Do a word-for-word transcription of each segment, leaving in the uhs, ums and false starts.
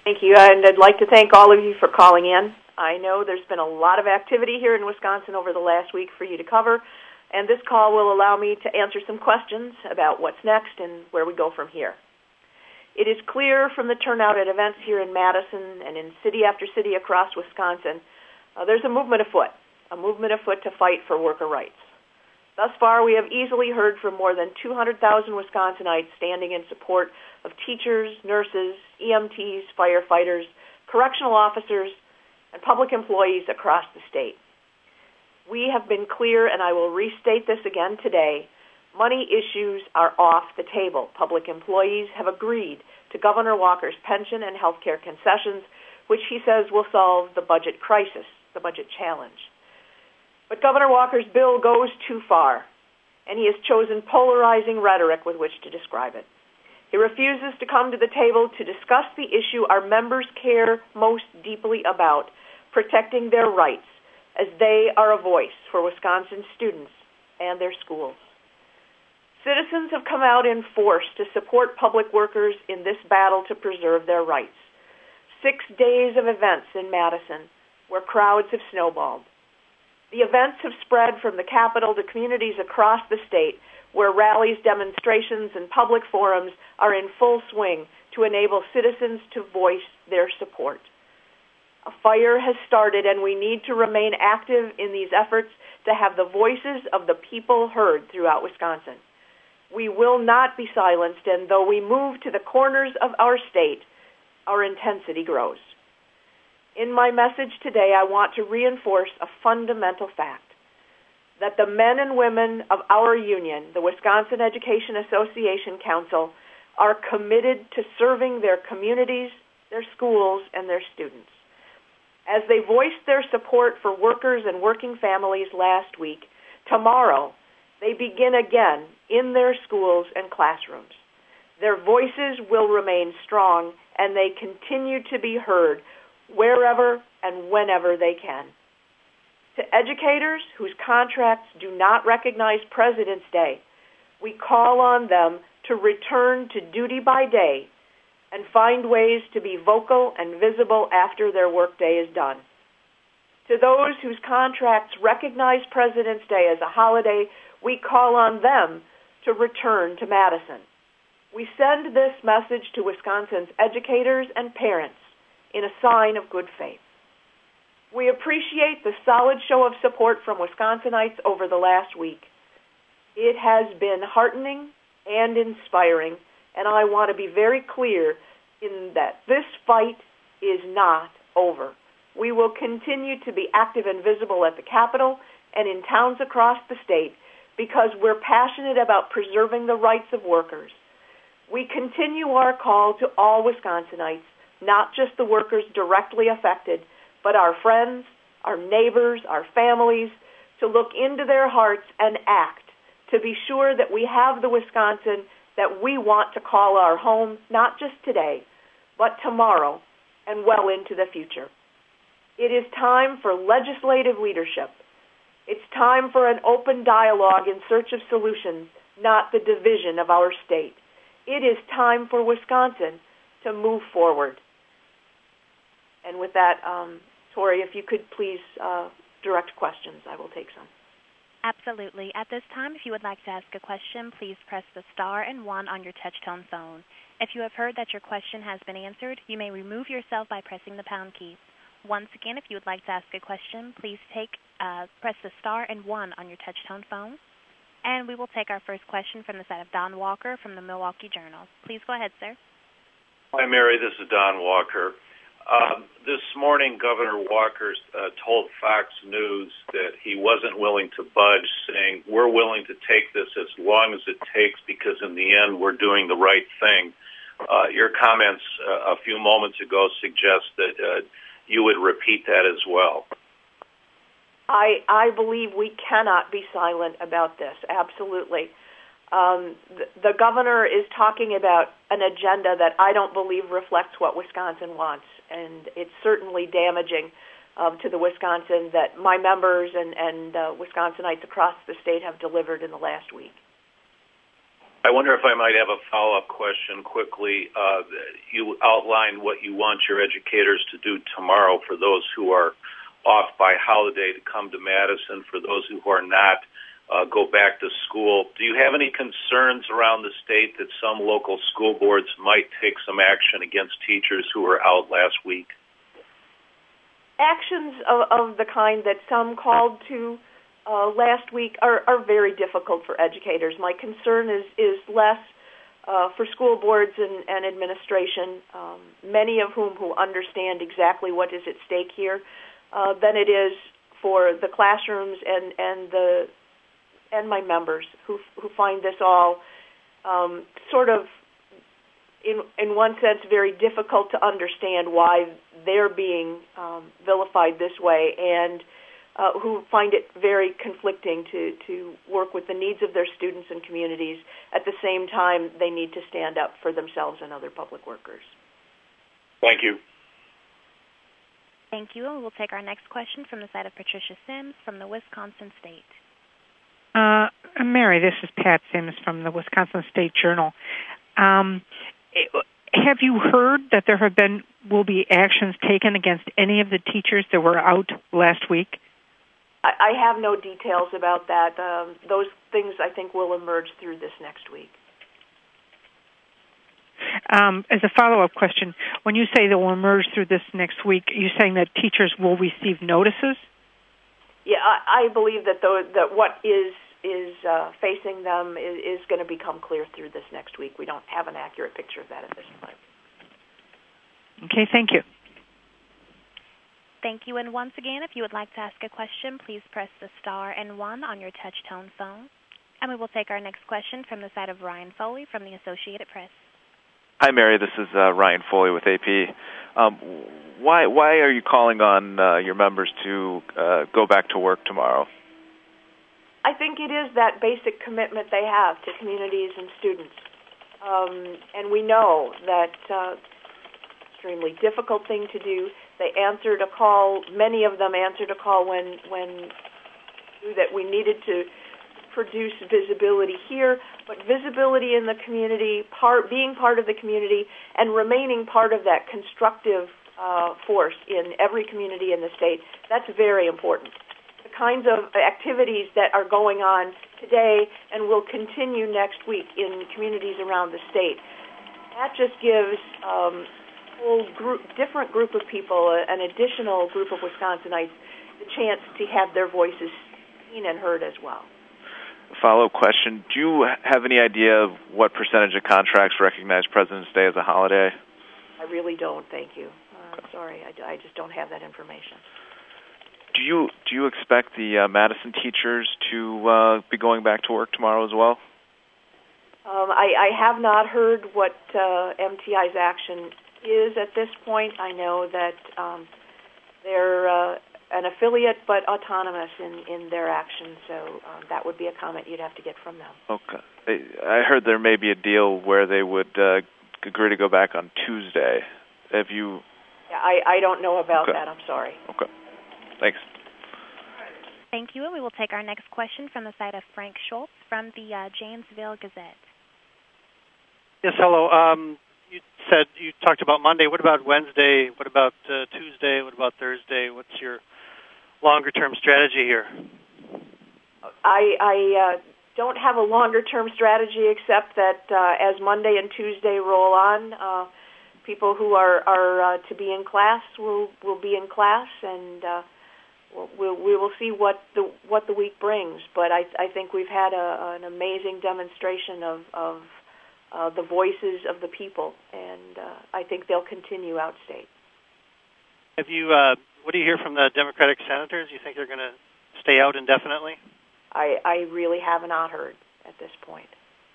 Thank you, and I'd like to thank all of you for calling in. I know there's been a lot of activity here in Wisconsin over the last week for you to cover, and this call will allow me to answer some questions about what's next and where we go from here. It is clear from the turnout at events here in Madison and in city after city across Wisconsin, uh, there's a movement afoot, a movement afoot to fight for worker rights. Thus far, we have easily heard from more than two hundred thousand Wisconsinites standing in support of teachers, nurses, E M Ts, firefighters, correctional officers, and public employees across the state. We have been clear, and I will restate this again today, money issues are off the table. Public employees have agreed to Governor Walker's pension and health care concessions, which he says will solve the budget crisis, the budget challenge. But Governor Walker's bill goes too far, and he has chosen polarizing rhetoric with which to describe it. He refuses to come to the table to discuss the issue our members care most deeply about, protecting their rights, as they are a voice for Wisconsin students and their schools. Citizens have come out in force to support public workers in this battle to preserve their rights. Six days of events in Madison where crowds have snowballed. The events have spread from the Capitol to communities across the state where rallies, demonstrations, and public forums are in full swing to enable citizens to voice their support. A fire has started, and we need to remain active in these efforts to have the voices of the people heard throughout Wisconsin. We will not be silenced, and though we move to the corners of our state, our intensity grows. In my message today, I want to reinforce a fundamental fact, that the men and women of our union, the Wisconsin Education Association Council, are committed to serving their communities, their schools, and their students. As they voiced their support for workers and working families last week, tomorrow they begin again in their schools and classrooms. Their voices will remain strong, and they continue to be heard wherever and whenever they can. To educators whose contracts do not recognize President's Day, we call on them to return to duty by day and find ways to be vocal and visible after their workday is done. To those whose contracts recognize President's Day as a holiday, we call on them to return to Madison. We send this message to Wisconsin's educators and parents in a sign of good faith. We appreciate the solid show of support from Wisconsinites over the last week. It has been heartening and inspiring, and I want to be very clear in that this fight is not over. We will continue to be active and visible at the Capitol and in towns across the state because we're passionate about preserving the rights of workers. We continue our call to all Wisconsinites, not just the workers directly affected, but our friends, our neighbors, our families, to look into their hearts and act, to be sure that we have the Wisconsin that we want to call our home, not just today, but tomorrow and well into the future. It is time for legislative leadership. It's time for an open dialogue in search of solutions, not the division of our state. It is time for Wisconsin to move forward. And with that, um, Tori, if you could please uh, direct questions, I will take some. Absolutely. At this time, if you would like to ask a question, please press the star and one on your touch-tone phone. If you have heard that your question has been answered, you may remove yourself by pressing the pound key. Once again, if you would like to ask a question, please take uh, press the star and one on your touch-tone phone. And we will take our first question from the side of Don Walker from the Milwaukee Journal. Please go ahead, sir. Hi, Mary. This is Don Walker. Uh, this morning, Governor Walker uh, told Fox News that he wasn't willing to budge, saying, we're willing to take this as long as it takes because in the end we're doing the right thing. Uh, your comments uh, a few moments ago suggest that uh, you would repeat that as well. I, I believe we cannot be silent about this, absolutely. Um, the, the governor is talking about an agenda that I don't believe reflects what Wisconsin wants, and it's certainly damaging um, to the Wisconsin that my members and, and uh, Wisconsinites across the state have delivered in the last week. I wonder if I might have a follow-up question quickly. Uh, you outlined what you want your educators to do tomorrow for those who are off by holiday to come to Madison, for those who are not, uh, go back to school. Do you have any concerns around the state that some local school boards might take some action against teachers who were out last week? Actions of, of the kind that some called to uh, last week are, are very difficult for educators. My concern is, is less uh, for school boards and, and administration, um, many of whom who understand exactly what is at stake here, uh, than it is for the classrooms and, and the and my members who who find this all um, sort of, in in one sense, very difficult to understand why they're being um, vilified this way, and uh, who find it very conflicting to, to work with the needs of their students and communities. At the same time, they need to stand up for themselves and other public workers. Thank you. Thank you. And we'll take our next question from the side of Patricia Sims from the Wisconsin State. Uh, Mary, this is Pat Sims from the Wisconsin State Journal. Um, have you heard that there have been will be actions taken against any of the teachers that were out last week? I, I have no details about that. Um, those things, I think, will emerge through this next week. Um, as a follow-up question, when you say they will emerge through this next week, are you saying that teachers will receive notices? Yeah, I, I believe that the, that what is is uh, facing them is, is going to become clear through this next week. We don't have an accurate picture of that at this point. Okay, thank you. Thank you. And once again, if you would like to ask a question, please press the star and one on your touch-tone phone. And we will take our next question from the side of Ryan Foley from the Associated Press. Hi, Mary. This is uh, Ryan Foley with A P. Um, why why are you calling on uh, your members to uh, go back to work tomorrow? I think it is that basic commitment they have to communities and students. Um, and we know that uh, extremely difficult thing to do. They answered a call, many of them answered a call when, when that we needed to produce visibility here, but visibility in the community, part, being part of the community, and remaining part of that constructive uh, force in every community in the state, that's very important. The kinds of activities that are going on today and will continue next week in communities around the state, that just gives um, a whole group, different group of people, an additional group of Wisconsinites, the chance to have their voices seen and heard as well. Follow-up question. Do you have any idea of what percentage of contracts recognize President's Day as a holiday? I really don't, thank you. Uh, sorry, I, I just don't have that information. Do you do you expect the uh, Madison teachers to uh, be going back to work tomorrow as well? Um, I, I have not heard what uh, M T I's action is at this point. I know that um, they're uh, an affiliate but autonomous in, in their action, so um, that would be a comment you'd have to get from them. Okay. I heard there may be a deal where they would uh, agree to go back on Tuesday. Have you... Yeah, I, I don't know about okay. that. I'm sorry. Okay. Thanks. Thank you, and we will take our next question from the side of Frank Schultz from the uh, Janesville Gazette. Yes, hello. Um, you said you talked about Monday. What about Wednesday? What about uh, Tuesday? What about Thursday? What's your longer-term strategy here? I, I uh, don't have a longer-term strategy except that uh, as Monday and Tuesday roll on, uh, people who are, are uh, to be in class will, will be in class, and uh, we'll, we will see what the what the week brings. But I, I think we've had a, an amazing demonstration of, of uh, the voices of the people, and uh, I think they'll continue outstate. Have you? Uh, what do you hear from the Democratic senators? You think they're going to stay out indefinitely? I, I really have not heard at this point.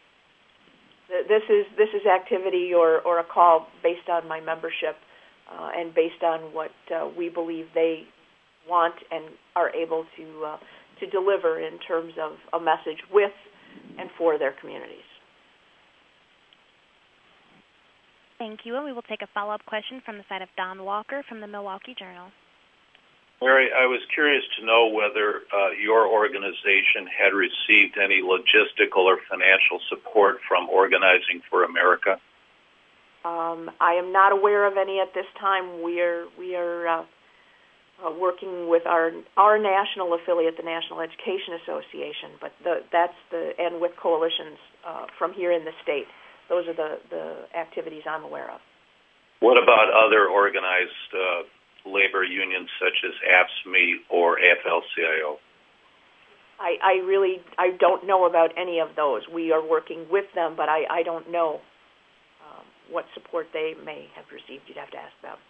This is this is activity or, or a call based on my membership uh, and based on what uh, we believe they want and are able to uh, to deliver in terms of a message with and for their communities. Thank you, and we will take a follow-up question from the side of Don Walker from the Milwaukee Journal. Mary, I was curious to know whether uh, your organization had received any logistical or financial support from Organizing for America. Um, I am not aware of any at this time. We are we are uh, uh, working with our our national affiliate, the National Education Association, but the, that's the and with coalitions uh, from here in the state. Those are the, the activities I'm aware of. What about other organized uh, labor unions such as A F S M E or A F L C I O? I, I really I don't know about any of those. We are working with them, but I, I don't know um, what support they may have received. You'd have to ask them.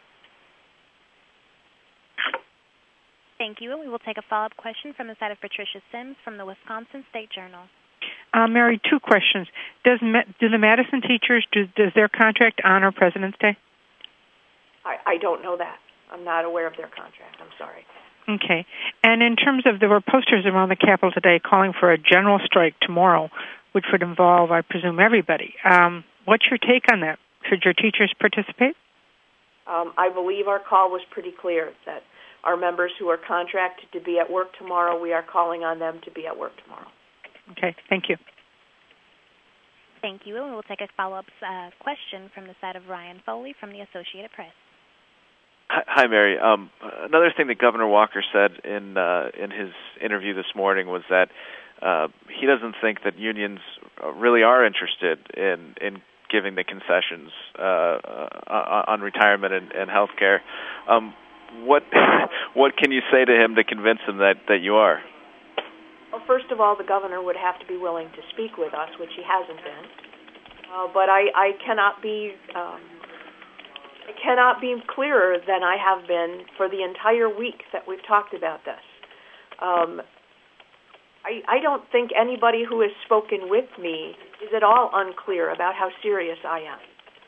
Thank you. And we will take a follow-up question from the side of Patricia Sims from the Wisconsin State Journal. Uh, Mary, two questions. Does do the Madison teachers, do, does their contract honor President's Day? I, I don't know that. I'm not aware of their contract. I'm sorry. Okay. And in terms of, there were posters around the Capitol today calling for a general strike tomorrow, which would involve, I presume, everybody. Um, what's your take on that? Should your teachers participate? Um, I believe our call was pretty clear that our members who are contracted to be at work tomorrow, we are calling on them to be at work tomorrow. Okay. Thank you. Thank you. And we will take a follow-up uh, question from the side of Ryan Foley from the Associated Press. Hi, Mary. Um, another thing that Governor Walker said in uh, in his interview this morning was that uh, he doesn't think that unions really are interested in, in giving the concessions uh, uh, on retirement and, and health care. Um, what what can you say to him to convince him that, that you are? Well, first of all, the governor would have to be willing to speak with us, which he hasn't been. Uh, but I, I cannot be... Um, I cannot be clearer than I have been for the entire week that we've talked about this. Um, I, I don't think anybody who has spoken with me is at all unclear about how serious I am.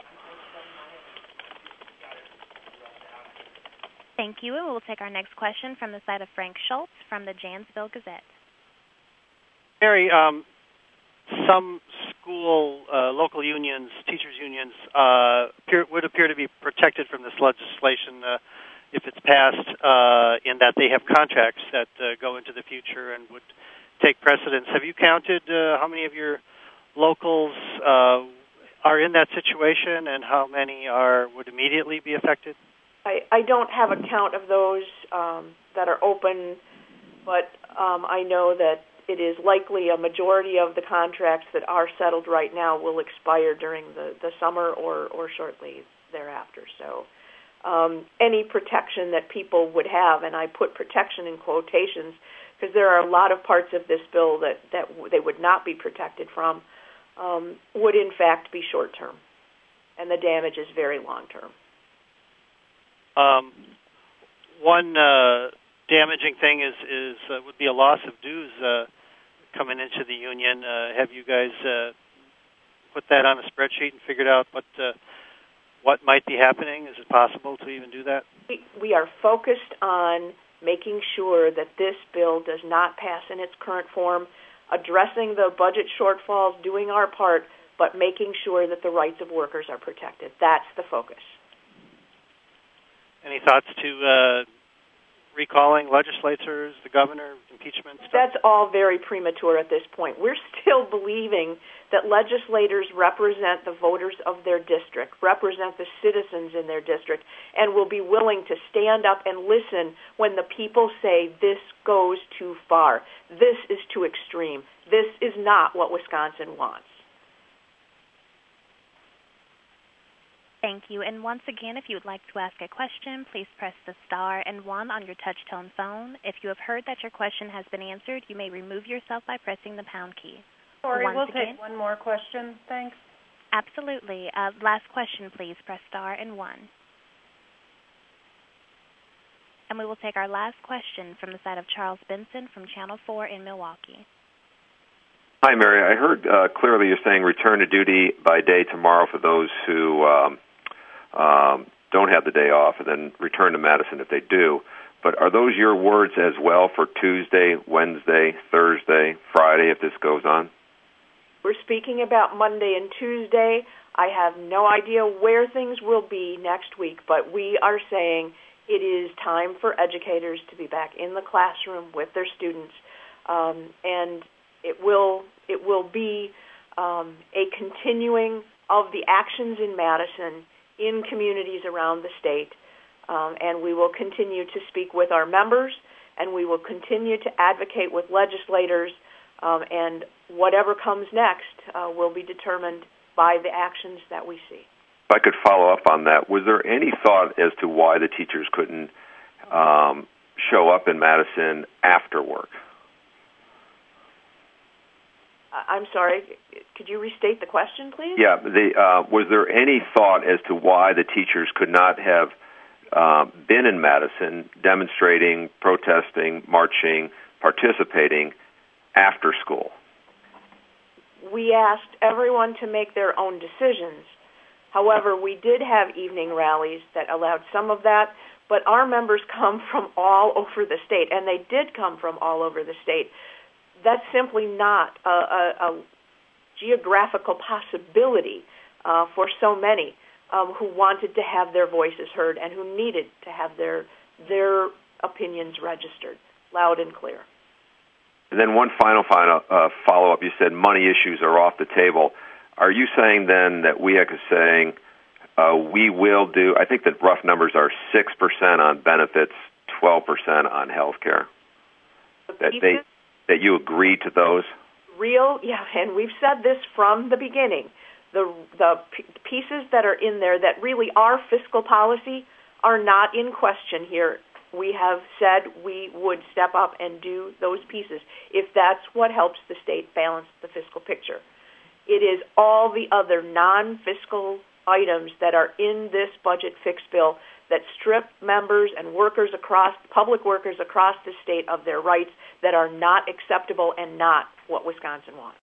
Thank you. And we'll take our next question from the side of Frank Schultz from the Janesville Gazette. Mary, um, some school, uh, local unions, teachers' unions, uh, appear, would appear to be protected from this legislation uh, if it's passed, uh, in that they have contracts that uh, go into the future and would take precedence. Have you counted uh, how many of your locals uh, are in that situation and how many are would immediately be affected? I, I don't have a count of those um, that are open, but um, I know that it is likely a majority of the contracts that are settled right now will expire during the, the summer or, or shortly thereafter. So um, any protection that people would have, and I put protection in quotations because there are a lot of parts of this bill that, that they would not be protected from, um, would in fact be short-term, and the damage is very long-term. Um, one uh, damaging thing is, is uh, would be a loss of dues uh, coming into the union. Uh, have you guys uh, put that on a spreadsheet and figured out what uh, what might be happening? Is it possible to even do that? We, we are focused on making sure that this bill does not pass in its current form, addressing the budget shortfalls, doing our part, but making sure that the rights of workers are protected. That's the focus. Any thoughts to uh, recalling legislators, the governor, impeachment stuff? That's all very premature at this point. We're still believing that legislators represent the voters of their district, represent the citizens in their district, and will be willing to stand up and listen when the people say this goes too far, this is too extreme, this is not what Wisconsin wants. Thank you. And once again, if you would like to ask a question, please press the star and one on your touch-tone phone. If you have heard that your question has been answered, you may remove yourself by pressing the pound key. Sorry, once we'll again, take one more question. Thanks. Absolutely. Uh, last question, please. Press star and one. And we will take our last question from the side of Charles Benson from Channel four in Milwaukee. Hi, Mary. I heard uh, clearly you're saying return to duty by day tomorrow for those who um, um, don't have the day off, and then return to Madison if they do. But are those your words as well for Tuesday, Wednesday, Thursday, Friday if this goes on? We're speaking about Monday and Tuesday. I have no idea where things will be next week, but we are saying It is time for educators to be back in the classroom with their students, um, and it will it will be um, a continuing of the actions in Madison in communities around the state, um, and we will continue to speak with our members, and we will continue to advocate with legislators, um, and whatever comes next uh, will be determined by the actions that we see. If I could follow up on that, was there any thought as to why the teachers couldn't um, show up in Madison after work? I'm sorry, could you restate the question, please? Yeah, the, uh, was there any thought as to why the teachers could not have uh, been in Madison demonstrating, protesting, marching, participating after school? We asked everyone to make their own decisions. However, we did have evening rallies that allowed some of that, but our members come from all over the state, and they did come from all over the state. That's simply not a, a, a geographical possibility uh, for so many um, who wanted to have their voices heard and who needed to have their their opinions registered loud and clear. And then one final, final uh, follow-up. You said money issues are off the table. Are you saying then that W E A C is saying uh, we will do, I think the rough numbers are six percent on benefits, twelve percent on health care? That they, that you agree to those? Real, yeah, and we've said this from the beginning. The, the p- pieces that are in there that really are fiscal policy are not in question here. We have said we would step up and do those pieces if that's what helps the state balance the fiscal picture. It is all the other non-fiscal items that are in this budget fix bill that strip members and workers across, public workers across the state of their rights that are not acceptable and not what Wisconsin wants.